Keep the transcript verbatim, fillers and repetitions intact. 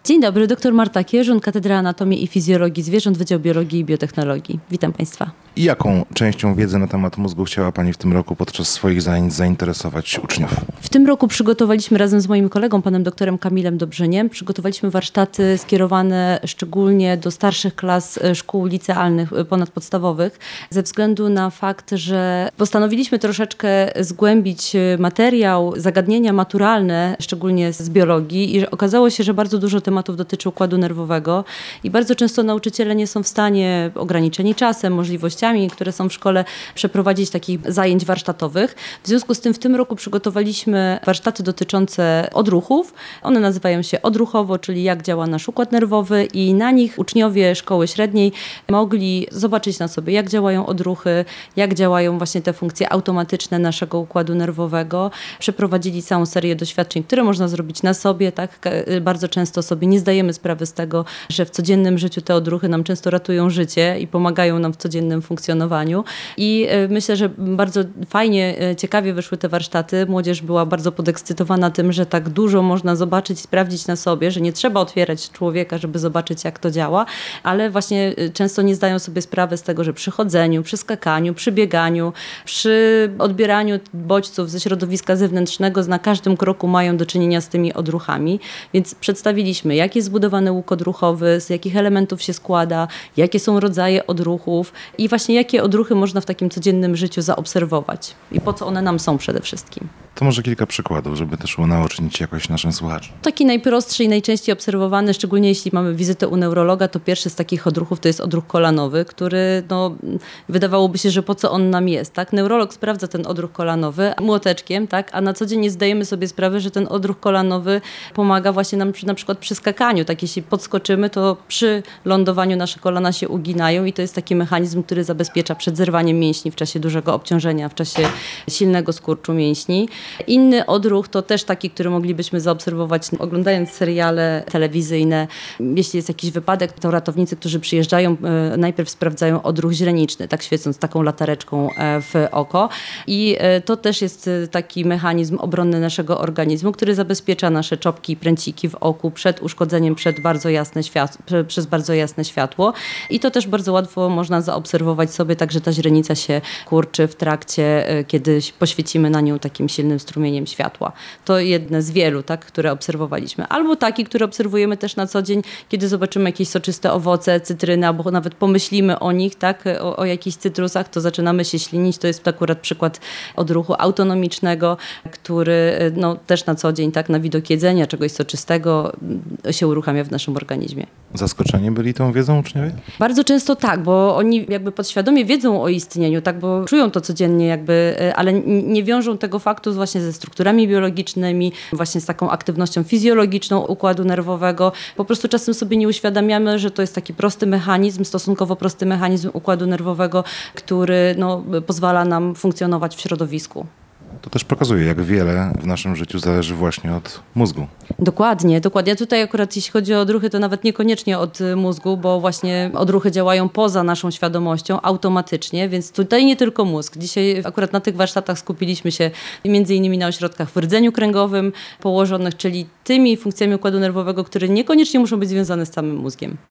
Dzień dobry, doktor Marta Kierzun, Katedra Anatomii i Fizjologii Zwierząt, Wydział Biologii i Biotechnologii. Witam Państwa. I jaką częścią wiedzy na temat mózgu chciała Pani w tym roku podczas swoich zajęć zainteresować uczniów? W tym roku przygotowaliśmy razem z moim kolegą, panem doktorem Kamilem Dobrzyniem, przygotowaliśmy warsztaty skierowane szczególnie do starszych klas szkół licealnych, ponadpodstawowych, ze względu na fakt, że postanowiliśmy troszeczkę zgłębić materiał, zagadnienia maturalne, szczególnie z biologii, i okazało się, że bardzo dużo tematów dotyczy układu nerwowego i bardzo często nauczyciele nie są w stanie, ograniczeni czasem, możliwościami, które są w szkole, przeprowadzić takich zajęć warsztatowych. W związku z tym w tym roku przygotowaliśmy warsztaty dotyczące odruchów. One nazywają się odruchowo, czyli jak działa nasz układ nerwowy, i na nich uczniowie szkoły średniej mogli zobaczyć na sobie, jak działają odruchy, jak działają właśnie te funkcje automatyczne naszego układu nerwowego. Przeprowadzili całą serię doświadczeń, które można zrobić na sobie. Tak? Bardzo często sobie nie zdajemy sprawy z tego, że w codziennym życiu te odruchy nam często ratują życie i pomagają nam w codziennym funkcjonowaniu. I myślę, że bardzo fajnie, ciekawie wyszły te warsztaty. Młodzież była bardzo podekscytowana tym, że tak dużo można zobaczyć i sprawdzić na sobie, że nie trzeba otwierać człowieka, żeby zobaczyć, jak to działa, ale właśnie często nie zdają sobie sprawy z tego, że przy chodzeniu, przy skakaniu, przy bieganiu, przy odbieraniu bodźców ze środowiska zewnętrznego na każdym kroku mają do czynienia z tymi odruchami. Więc przedstawiliśmy, jak jest zbudowany łuk odruchowy, z jakich elementów się składa, jakie są rodzaje odruchów i właśnie jakie odruchy można w takim codziennym życiu zaobserwować i po co one nam są przede wszystkim. To może kilka przykładów, żeby też unaocznić jakoś naszym słuchaczom. Taki najprostszy i najczęściej obserwowany, szczególnie jeśli mamy wizytę u neurologa, to pierwszy z takich odruchów to jest odruch kolanowy, który no, wydawałoby się, że po co on nam jest. Tak? Neurolog sprawdza ten odruch kolanowy młoteczkiem, tak? A na co dzień nie zdajemy sobie sprawy, że ten odruch kolanowy pomaga właśnie nam przy, na przykład przy skakaniu. Tak, jeśli podskoczymy, to przy lądowaniu nasze kolana się uginają i to jest taki mechanizm, który zabezpiecza przed zerwaniem mięśni w czasie dużego obciążenia, w czasie silnego skurczu mięśni. Inny odruch to też taki, który moglibyśmy zaobserwować oglądając seriale telewizyjne. Jeśli jest jakiś wypadek, to ratownicy, którzy przyjeżdżają, najpierw sprawdzają odruch źreniczny, tak świecąc taką latareczką w oko. I to też jest taki mechanizm obronny naszego organizmu, który zabezpiecza nasze czopki i pręciki w oku przed uszkodzeniem przed bardzo jasne światło, przez bardzo jasne światło. I to też bardzo łatwo można zaobserwować sobie, tak, że ta źrenica się kurczy w trakcie, kiedy poświecimy na nią takim silnym strumieniem światła. To jedne z wielu, tak, które obserwowaliśmy. Albo taki, który obserwujemy też na co dzień, kiedy zobaczymy jakieś soczyste owoce, cytryny, albo nawet pomyślimy o nich, tak, o, o jakichś cytrusach, to zaczynamy się ślinić. To jest akurat przykład odruchu autonomicznego, który no, też na co dzień, tak, na widok jedzenia czegoś soczystego się uruchamia w naszym organizmie. Zaskoczeni byli tą wiedzą uczniowie? Bardzo często tak, bo oni jakby podświadomie wiedzą o istnieniu, tak, bo czują to codziennie jakby, ale nie wiążą tego faktu właśnie ze strukturami biologicznymi, właśnie z taką aktywnością fizjologiczną układu nerwowego. Po prostu czasem sobie nie uświadamiamy, że to jest taki prosty mechanizm, stosunkowo prosty mechanizm układu nerwowego, który no, pozwala nam funkcjonować w środowisku. To też pokazuje, jak wiele w naszym życiu zależy właśnie od mózgu. Dokładnie, dokładnie. Tutaj akurat jeśli chodzi o odruchy, to nawet niekoniecznie od mózgu, bo właśnie odruchy działają poza naszą świadomością automatycznie, więc tutaj nie tylko mózg. Dzisiaj akurat na tych warsztatach skupiliśmy się między innymi na ośrodkach w rdzeniu kręgowym położonych, czyli tymi funkcjami układu nerwowego, które niekoniecznie muszą być związane z samym mózgiem.